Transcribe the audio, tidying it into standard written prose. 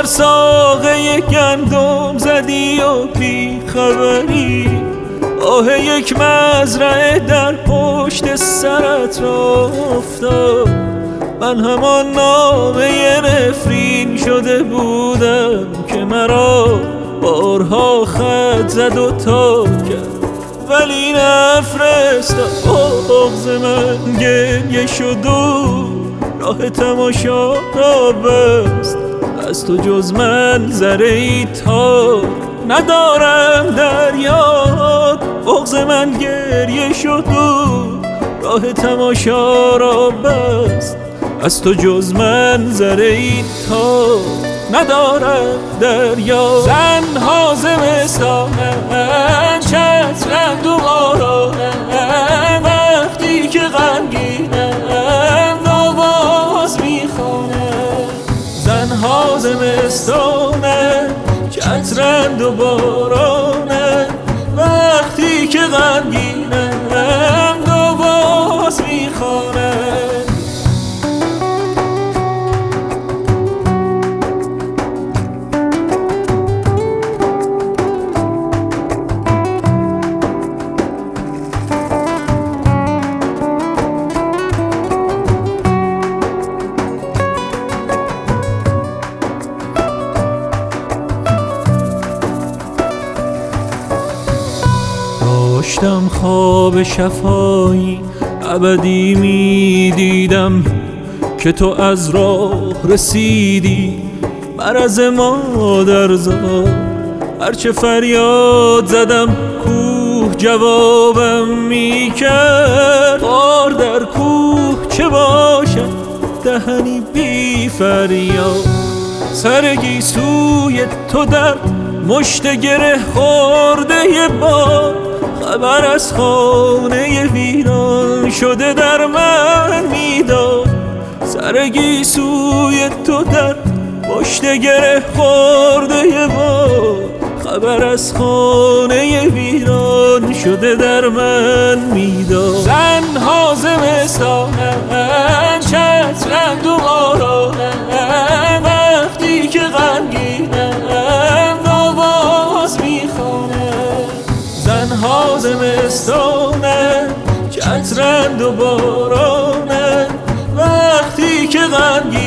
ساقه گندم زدی و بی خبری، آه یک مزرعه در پشت سرت افتاد. من همان نامه نفرین شده بودم که مرا بارها خط زد و تاب کرد، ولی نفرستاد. بغض من گریه شد و راه تماشا را بست، از تو جز من ذره‌ای تا ندارم در یاد. بغض من گریه شد و راه تماشا را بست، از تو جز من ذره‌ای تا ندارم در یاد. زنها زمستانن، چترند و بارانن، وقتی که غمگینند آواز میخوانند. زنها زمستانن، چترند و بارانن، وقتی که غمگینند آواز میخوانند. داشتم خواب شفایی ابدی می دیدم که تو از راه رسیدی، مرز مادر زاد. هرچه فریاد زدم کوه جوابم می کرد، غار در کوه چه باشد دهنی بی فریاد. سر گیسوی تو در مشت گره خورده باد، خبر از خانه ویران شده در من میداد. سر گیسوی تو در مشت گره خورده باد، خبر از خانه ویران شده در من میداد. زنها زمستانن، چترند و بارانن، وقتی که غمگینند آواز میخوانند. زنها زمستانن، چترند و بارانن، وقتی که غمگینند